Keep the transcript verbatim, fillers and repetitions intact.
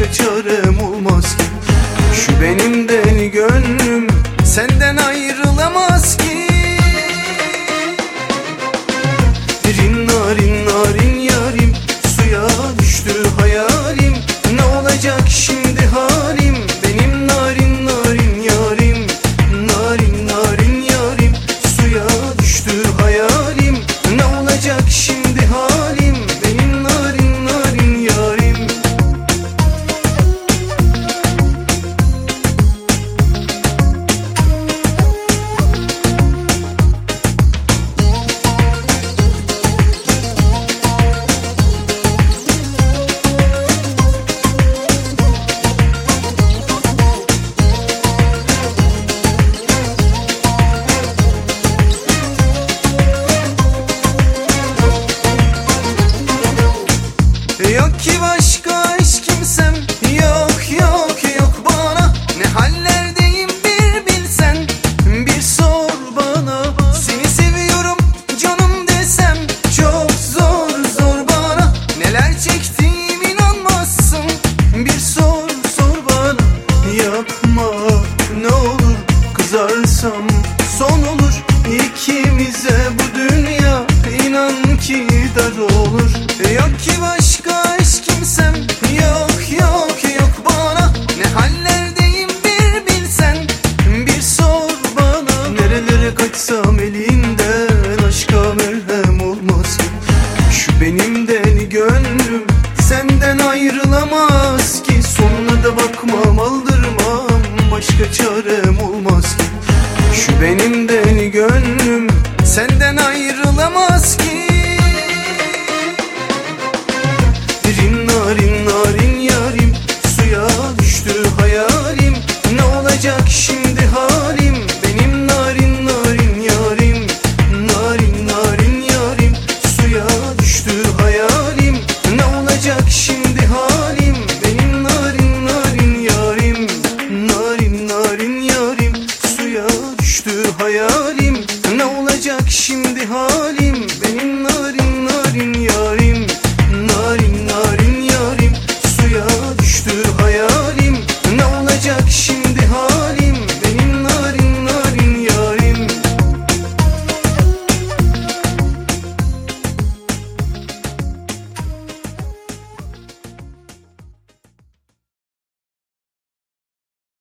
başka çarem olmaz ki. Şu benim deli gönlüm senden ayrılamaz ki. Rin narin narin yarim, suya düştü hayalim. Ne olacak şimdi halim, benim narin narin yarim. Narin narin yarim, suya düştü hayalim. Ne olacak şimdi halim, benim narin narin yarim. Yok ki başka hiç kimsem, yok yok yok bana. Ne hallerdeyim bir bilsen, bir sor bana. Seni seviyorum canım desem, çok zor zor bana. Neler çektiğim inanmazsın, bir sor sor bana. Yapma ne olur, kızarsam son olur. İkimize bu dünya inan ki dar olur. Yok ki başka hiç kimsem, yok yok yok bana. Ne hallerdeyim bir bilsen, bir sor bana. Nerelere kaçsam elinden, aşka merhem olmaz ki. Şu benim deli gönlüm senden ayrılamaz ki. Sonuna da bakmam aldırmam, başka çarem olmaz ki. Şu benim deli gönlüm senden ayrılamaz ki. Rin narin narin yarim, suya düştü hayalim. Ne olacak şimdi halim, benim narin narin yarim. Narin narin yarim, suya düştü hayalim. Ne olacak şimdi halim, benim narin narin yarim. Narin narin yarim, suya düştü hayalim. Ne olacak şimdi halim, benim narin narin yarim. Narin narin yarim, suya düştü hayalim.